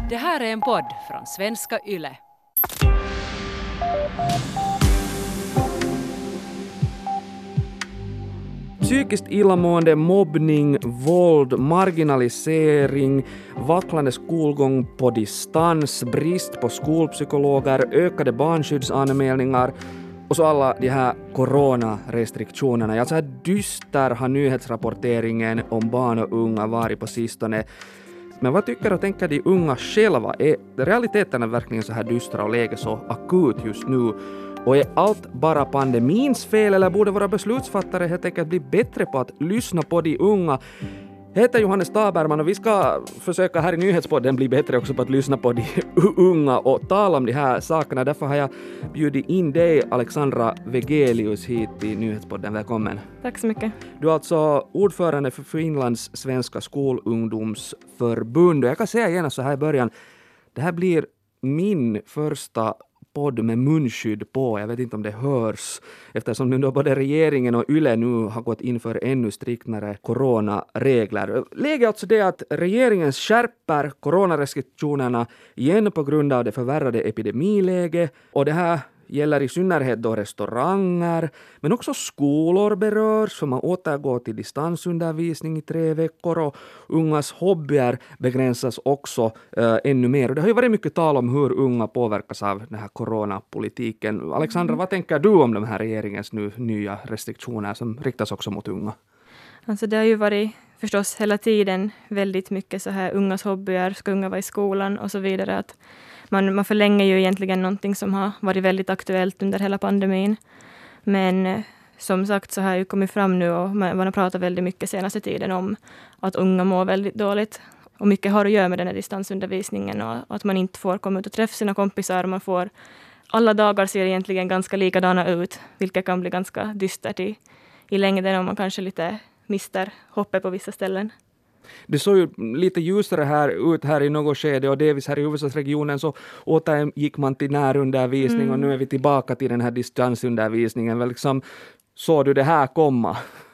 Det här är en podd från Svenska Yle. Psykiskt illamående, mobbning, våld, marginalisering, vacklande skolgång på distans, brist på skolpsykologer, ökade barnskyddsanmälningar och så alla de här coronarestriktionerna. Ja, så här dyster har nyhetsrapporteringen om barn och unga varit på sistone. Men vad tycker och tänker de unga själva? Är realiteten verkligen så här dystra och läget så akut just nu? Och är allt bara pandemins fel eller borde våra beslutsfattare helt enkelt bli bättre på att lyssna på de unga? Jag heter Johannes Taberman och vi ska försöka här i nyhetspodden bli bättre också på att lyssna på de unga och tala om de här sakerna. Därför har jag bjudit in dig, Alexandra Wegelius, hit till nyhetspodden. Välkommen. Tack så mycket. Du är alltså ordförande för Finlands svenska skolungdomsförbund. Och jag kan säga gärna så här i början, det här blir min första podd med munskydd på. Jag vet inte om det hörs eftersom nu både regeringen och Yle nu har gått in för ännu striktare coronaregler. Läget är alltså det att regeringen skärper coronarestriktionerna igen på grund av det förvärrade epidemiläget och det här gäller i synnerhet då restauranger, men också skolor berörs för man återgår till distansundervisning i 3 veckor och ungas hobbyer begränsas också ännu mer. Och det har ju varit mycket tal om hur unga påverkas av den här coronapolitiken. Alexandra, vad tänker du om de här regeringens nu nya restriktioner som riktas också mot unga? Alltså det har ju varit förstås hela tiden väldigt mycket så här ungas hobbyer, ska unga vara i skolan och så vidare, att man förlänger ju egentligen någonting som har varit väldigt aktuellt under hela pandemin. Men som sagt så har ju kommit fram nu och man har pratat väldigt mycket senaste tiden om att unga mår väldigt dåligt. Och mycket har att göra med den här distansundervisningen och att man inte får komma ut och träffa sina kompisar. Man får, alla dagar ser egentligen ganska likadana ut, vilket kan bli ganska dystert i längden om man kanske lite mister hoppet på vissa ställen. Det såg ju lite ljusare ut här i något skede och delvis här i huvudstadsregionen så återgick man till närundervisning och nu är vi tillbaka till den här distansundervisningen. Liksom, såg du det här komma?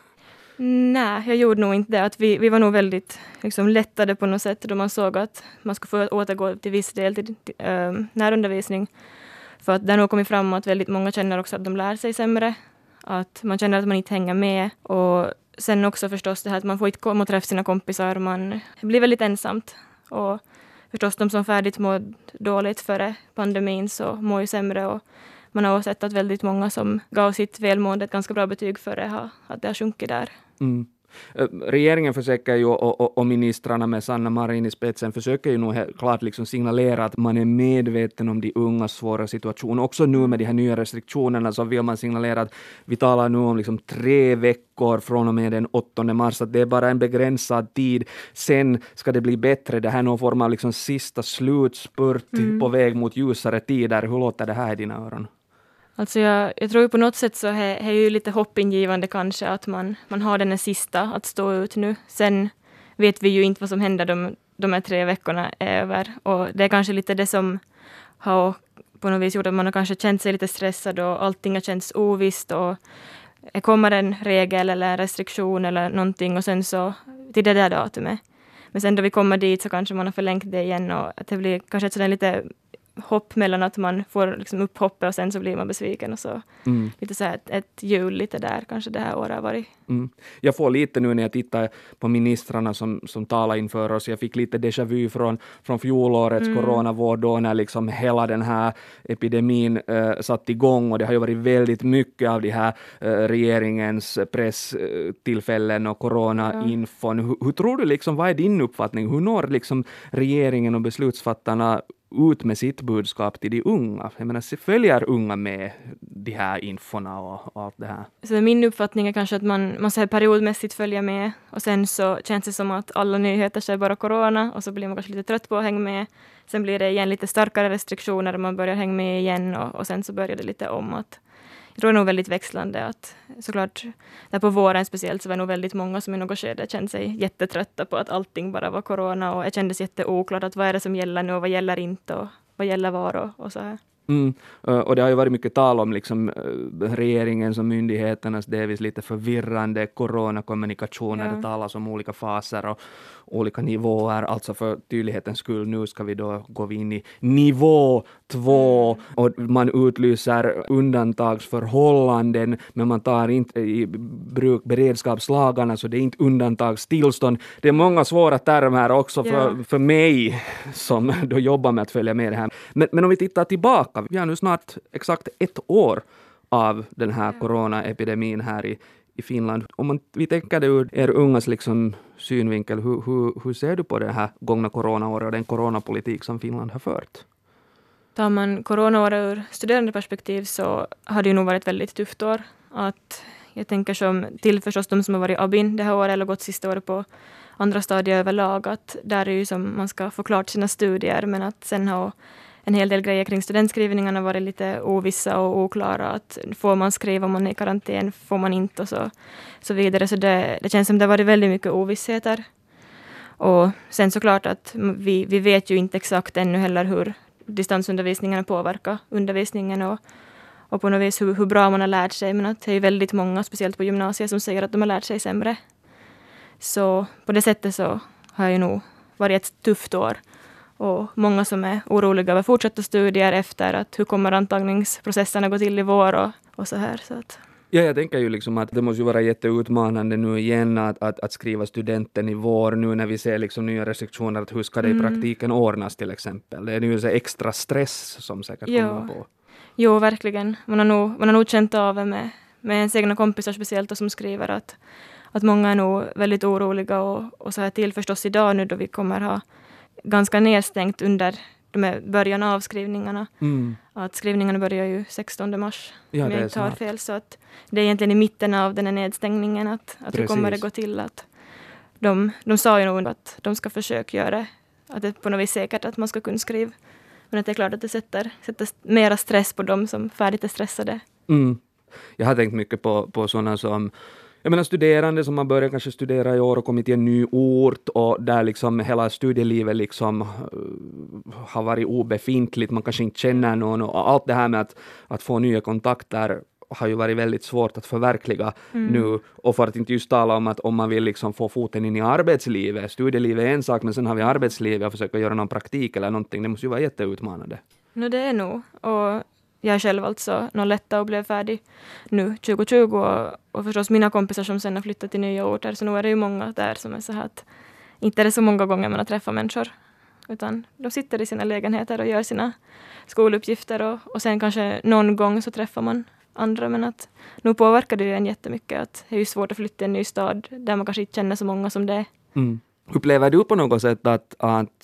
Nej, jag gjorde nog inte det. Att vi var nog väldigt liksom, lättade på något sätt då man såg att man skulle få återgå till viss del till närundervisning. För att det har nog kommit fram att väldigt många känner också att de lär sig sämre. Att man känner att man inte hänger med och sen också förstås det här att man får inte komma och träffa sina kompisar. Man blir väldigt ensamt. Och förstås de som färdigt mår dåligt före pandemin så mår ju sämre. Och man har sett att väldigt många som gav sitt välmående ett ganska bra betyg före att det har sjunkit där. Mm. Regeringen försöker ju och ministrarna med Sanna Marin i spetsen försöker ju nog klart liksom signalera att man är medveten om de ungas svåra situation. Också nu med de här nya restriktionerna så vill man signalera att vi talar nu om liksom 3 veckor från och med den 8 mars. Att det är bara en begränsad tid. Sen ska det bli bättre. Det här är någon form av liksom sista slutspurt på väg mot ljusare tider. Hur låter det här i dina öron? Alltså jag tror ju på något sätt så är ju lite hoppingivande kanske att man har den här sista att stå ut nu. Sen vet vi ju inte vad som händer de här 3 veckorna är över. Och det är kanske lite det som har på något vis gjort att man har kanske känt sig lite stressad och allting har känts ovisst. Och kommer en regel eller en restriktion eller någonting och sen så till det där datumet. Men sen då vi kommer dit så kanske man har förlängt det igen och att det blir kanske ett sådär lite hopp mellan att man får liksom upp hoppet och sen så blir man besviken och så lite så här ett hjul lite där kanske det här året har varit. Jag får lite nu när jag tittar på ministrarna som talar inför oss. Jag fick lite déjà vu från fjolårets coronavård då när liksom hela den här epidemin satt igång och det har ju varit väldigt mycket av de här regeringens presstillfällen och coronainfon. Hur tror du liksom, vad är din uppfattning? Hur når liksom regeringen och beslutsfattarna ut med sitt budskap till de unga? Jag menar, följer unga med de här infona och allt det här? Så min uppfattning är kanske att man så här periodmässigt följer med och sen så känns det som att alla nyheter så är bara corona och så blir man kanske lite trött på att hänga med. Sen blir det igen lite starkare restriktioner och man börjar hänga med igen och sen så börjar det lite om att jag tror det är nog väldigt växlande att såklart där på våren speciellt så var det nog väldigt många som i något skede kände sig jättetrötta på att allting bara var corona och det kändes jätteoklart att vad är det som gäller nu och vad gäller inte och vad gäller var och så här. Och det har ju varit mycket tal om liksom, regeringens och myndigheternas delvis lite förvirrande coronakommunikationer. Det talas om olika faser och olika nivåer. Alltså för tydlighetens skull, nu ska vi då gå in i nivå 2 och man utlyser undantagsförhållanden, men man tar inte i bruk beredskapslagarna, så det är inte undantagstillstånd. Det är många svåra termer också för mig som då jobbar med att följa med det här. Men om vi tittar tillbaka, vi har nu snart exakt 1 år av den här coronaepidemin här i Finland. Om vi tänker det ur er ungas liksom synvinkel, hur ser du på det här gångna coronaåret och den coronapolitik som Finland har fört? Tar man coronaåret ur studerandeperspektiv så har det ju nog varit ett väldigt tufft år. Att jag tänker som till förstås de som har varit abin det här året eller gått sista året på andra stadier överlag, att där är ju som man ska få klart sina studier, men att sen har en hel del grejer kring studentskrivningarna varit lite ovissa och oklara. Att får man skriva om man är i karantän, får man inte och så vidare. Så det känns som det har varit väldigt mycket ovissheter. Och sen såklart att vi vet ju inte exakt ännu heller hur distansundervisningen påverkar undervisningen och på något vis hur bra man har lärt sig. Men att det är väldigt många, speciellt på gymnasiet, som säger att de har lärt sig sämre. Så på det sättet så har ju nog varit ett tufft år. Och många som är oroliga över fortsatta studier efter att hur kommer antagningsprocesserna gå till i vår och så här. Så att. Ja, jag tänker ju liksom att det måste ju vara jätteutmanande nu igen att skriva studenten i vår nu när vi ser liksom nya restriktioner, att hur ska det i praktiken ordnas till exempel. Det är ju så extra stress som säkert kommer på. Jo, verkligen. Man har nog känt av det med ens egna kompisar speciellt och som skriver att många är nog väldigt oroliga och så här till förstås idag nu då vi kommer ha ganska nedstängt under början av skrivningarna. Att skrivningarna börjar ju 16 mars. Ja, om jag inte har fel. Så att det är egentligen i mitten av den här nedstängningen att hur kommer det gå till. Att de sa ju nog att de ska försöka göra det. Att det är på något vis säkert att man ska kunna skriva. Men att det är klart att det sätter mera stress på dem som färdigt är stressade. Jag har tänkt mycket på sådana som jag menar studerande som har börjat kanske studera i år och kommit till en ny ort och där liksom hela studielivet liksom har varit obefintligt, man kanske inte känner någon och allt det här med att få nya kontakter har ju varit väldigt svårt att förverkliga nu, och för att inte just tala om att om man vill liksom få foten in i arbetslivet, studielivet är en sak men sen har vi arbetslivet och försöka göra någon praktik eller någonting, det måste ju vara jätteutmanande. Det är nog, och jag själv alltså 01 och blev färdig nu 2020 och förstås mina kompisar som sen har flyttat till nya orter, så nu är det ju många där som är så här att inte är det så många gånger man har träffat människor, utan de sitter i sina lägenheter och gör sina skoluppgifter och sen kanske någon gång så träffar man andra, men att nu påverkar det ju en jättemycket att det är ju svårt att flytta i en ny stad där man kanske inte känner så många som det är. Upplever du på något sätt att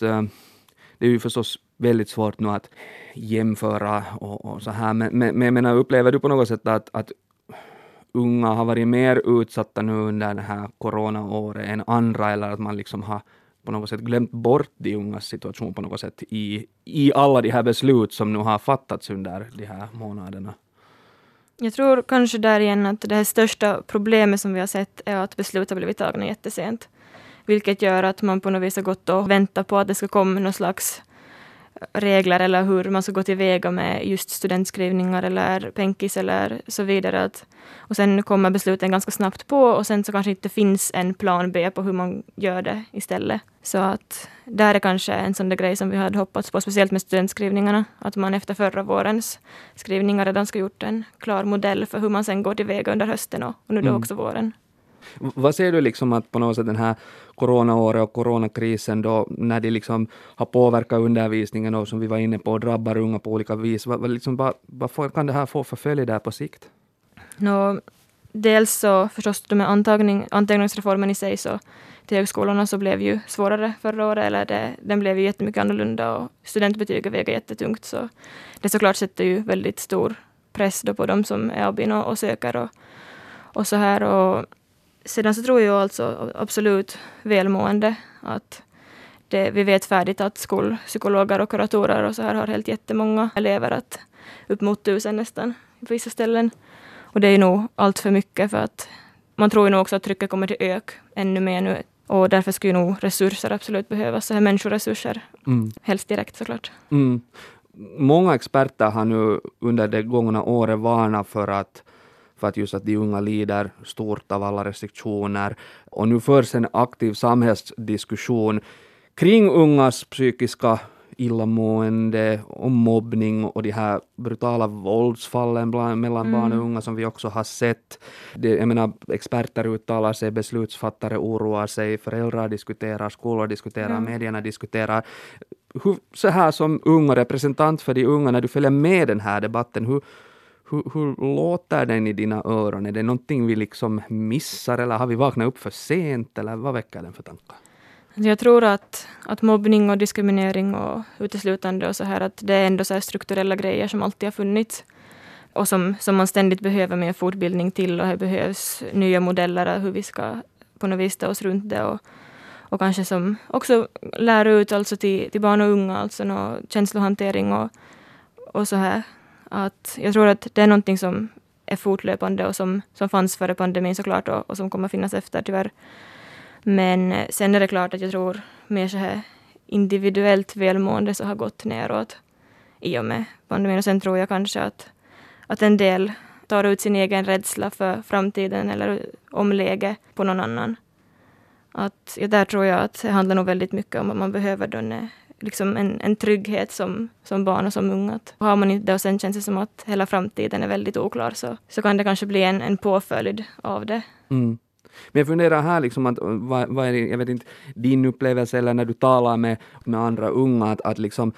det är ju förstås väldigt svårt nu att jämföra och så här, men jag menar, upplever du på något sätt att unga har varit mer utsatta nu under det här coronaåret än andra, eller att man liksom har på något sätt glömt bort de ungas situation på något sätt i alla de här beslut som nu har fattats under de här månaderna? Jag tror kanske där igen att det här största problemet som vi har sett är att beslut har blivit tagna jättesent. Vilket gör att man på något vis har gått och väntat på att det ska komma någon slags regler eller hur man ska gå tillväga med just studentskrivningar eller penkis eller så vidare. Och sen kommer besluten ganska snabbt på och sen så kanske inte finns en plan B på hur man gör det istället. Så att där är kanske en sån där grej som vi hade hoppats på, speciellt med studentskrivningarna. Att man efter förra vårens skrivningar redan ska gjort en klar modell för hur man sen går tillväga under hösten och nu då också våren. Vad ser du liksom att på något sätt den här coronaåret och coronakrisen då, när det liksom har påverkat undervisningen och som vi var inne på drabbar unga på olika vis, vad kan det här få för följd där på sikt? Dels så förstås de här antagningsreformen i sig så till högskolorna så blev ju svårare förra året, eller den blev ju jättemycket annorlunda och studentbetyget väger jättetungt, så det såklart sätter ju väldigt stor press då på de som är abin och söker och så här. Och sedan så tror jag alltså absolut välmående att vi vet färdigt att skolpsykologer och kuratorer och så här har helt jättemånga elever, att upp mot 1000 nästan på vissa ställen. Och det är nog allt för mycket, för att man tror ju nog också att trycket kommer till öka ännu mer nu. Och därför skulle nog resurser absolut behövas, så här människoresurser. Helst direkt såklart. många experter har nu under det gångna året varnat för att just att de unga lider stort av alla restriktioner. Och nu förs en aktiv samhällsdiskussion kring ungas psykiska illamående och mobbning och de här brutala våldsfallen mellan barn och unga som vi också har sett. Jag menar, experter uttalar sig, beslutsfattare oroar sig, föräldrar diskuterar, skolor diskuterar, medierna diskuterar. Så här som ung och representant för de unga, när du följer med den här debatten, hur låter den i dina öron? Är det någonting vi liksom missar eller har vi vaknat upp för sent eller vad väcker den för tankar? Jag tror att mobbning och diskriminering och uteslutande och så här, att det är ändå så här strukturella grejer som alltid har funnits och som man ständigt behöver med fortbildning till, och det behövs nya modeller hur vi ska på något vis ta oss runt det och kanske som också lära ut alltså till barn och unga alltså någon känslohantering och så här. Att jag tror att det är någonting som är fortlöpande och som fanns före pandemin såklart och som kommer finnas efter tyvärr. Men sen är det klart att jag tror mer så här individuellt välmående så har gått neråt i och med pandemin. Och sen tror jag kanske att en del tar ut sin egen rädsla för framtiden eller omläge på någon annan. Där tror jag att det handlar nog väldigt mycket om att man behöver då liksom en trygghet som barn och som unga. Har man inte det och sen känns det som att hela framtiden är väldigt oklar så kan det kanske bli en påföljd av det. Mm. Men jag funderar här liksom att vad är det, jag vet inte, din upplevelse eller när du talar med andra unga att liksom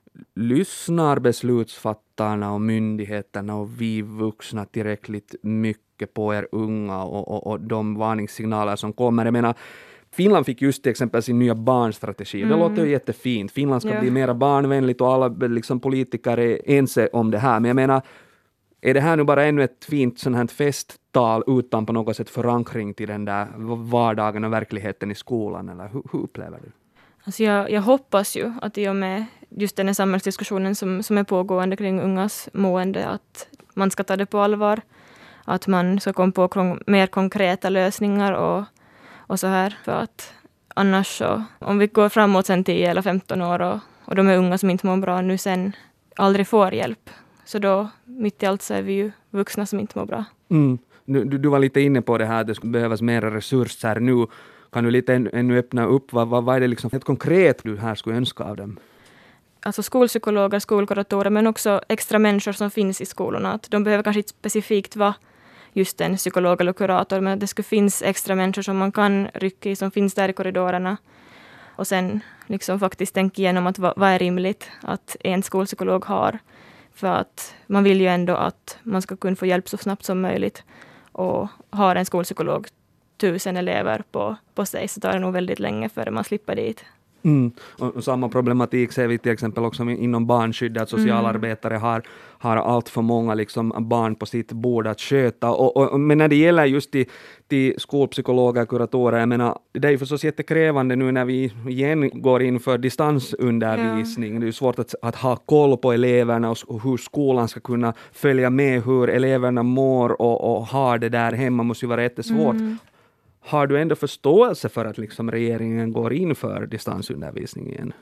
lyssnar beslutsfattarna och myndigheterna och vi vuxna tillräckligt mycket på er unga och de varningssignaler som kommer. Jag menar, Finland fick just till exempel sin nya barnstrategi. Det låter ju jättefint. Finland ska bli mer barnvänligt och alla liksom, politiker är ense om det här. Men jag menar, är det här nu bara ännu ett fint sånt här festtal utan på något sätt förankring till den där vardagen och verkligheten i skolan? Eller hur upplever du? Alltså jag hoppas ju att i och med just den här samhällsdiskussionen som är pågående kring ungas mående, att man ska ta det på allvar. Att man ska komma på mer konkreta lösningar och så här. För att annars så, om vi går framåt sen 10 eller 15 år och de är unga som inte mår bra nu sen aldrig får hjälp. Så då, mitt i allt så är vi ju vuxna som inte mår bra. Mm. Du var lite inne på det här, att det skulle behövas mer resurser nu. Kan du lite ännu öppna upp, vad är det liksom helt konkret du här skulle önska av dem? Alltså skolpsykologer, skolkuratorer, men också extra människor som finns i skolorna. Att de behöver kanske inte specifikt vara just en psykolog eller kurator, men att det skulle finnas extra människor som man kan rycka i, som finns där i korridorerna. Och sen liksom faktiskt tänka igenom att vad är rimligt att en skolpsykolog har. För att man vill ju ändå att man ska kunna få hjälp så snabbt som möjligt. Och har en skolpsykolog 1000 elever på sig så tar det nog väldigt länge före man slipper dit. Mm. Och samma problematik ser vi till exempel också inom barnskyddet, att socialarbetare har allt för många liksom barn på sitt bord att sköta. Men när det gäller just till skolpsykologer, kuratorer, jag menar, det är ju förstås jättekrävande nu när vi igen går in för distansundervisning. Ja. Det är ju svårt att ha koll på eleverna och hur skolan ska kunna följa med hur eleverna mår och har det där hemma måste ju vara jättesvårt. Har du ändå förståelse för att liksom regeringen går in för distansundervisning igen?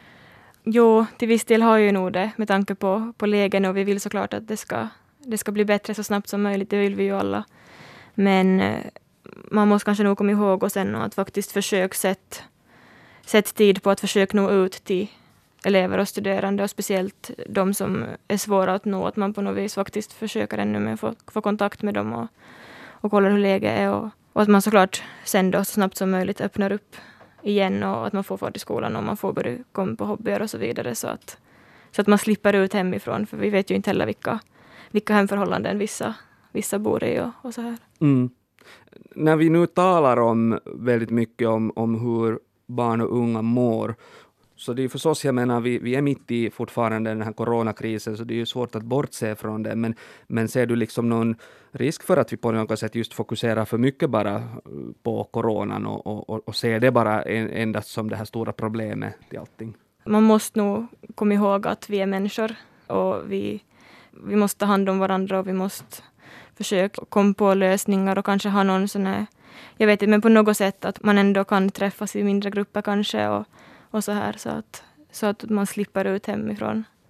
Jo, till viss del har ju nog det med tanke på lägen, och vi vill såklart att det ska bli bättre så snabbt som möjligt, det vill vi ju alla. Men man måste kanske nog komma ihåg och sen att faktiskt försök sätt tid på att försöka nå ut till elever och studerande, och speciellt de som är svåra att nå, att man på något vis faktiskt försöker ännu mer få kontakt med dem och kolla hur läget är och att man såklart sen då så snabbt som möjligt öppnar upp igen och att man får till skolan och man får börja komma på hobbyer och så vidare så att man slipper ut hemifrån, för vi vet ju inte heller vilka hemförhållanden vissa bor i och så här. Mm. När vi nu talar om väldigt mycket om hur barn och unga mår, så det är förstås, jag menar, vi är mitt i fortfarande den här coronakrisen, så det är ju svårt att bortse från det. Men ser du liksom någon risk för att vi på något sätt just fokuserar för mycket bara på coronan och ser det bara endast som det här stora problemet till allting? Man måste nog komma ihåg att vi är människor och vi måste ta hand om varandra och vi måste försöka komma på lösningar och kanske ha någon sån här, jag vet inte, men på något sätt att man ändå kan träffas i mindre grupper kanske och så här, så att man slipper ut hemifrån.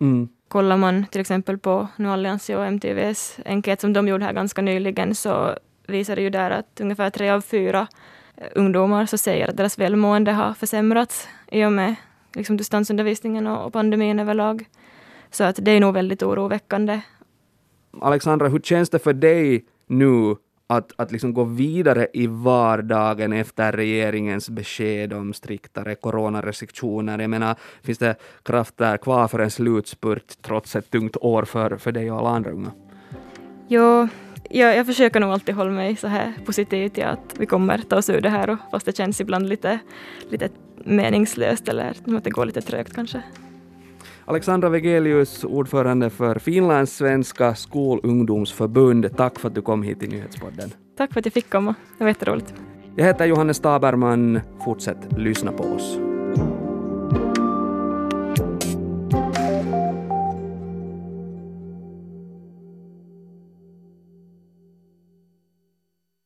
Kollar man till exempel på nu Alliansi och MTVs enkät som de gjorde här ganska nyligen, så visar det ju där att ungefär 3 av 4 ungdomar så säger att deras välmående har försämrats i och med liksom distansundervisningen och pandemin överlag. Så att det är nog väldigt oroväckande. Alexandra, hur känns det för dig nu att liksom gå vidare i vardagen efter regeringens besked om striktare coronarestriktioner? Jag menar, finns det kraft där kvar för en slutspurt trots ett tungt år för dig och alla andra unga? Jo, jag försöker nog alltid hålla mig så här positiv till att vi kommer ta oss ur det här, och fast det känns ibland lite meningslöst eller att det går lite trögt kanske. Alexandra Wegelius, ordförande för Finlands svenska skolungdomsförbund. Tack för att du kom hit till Nyhetspodden. Tack för att jag fick komma. Det var jätteroligt. Jag heter Johannes Taberman. Fortsätt lyssna på oss.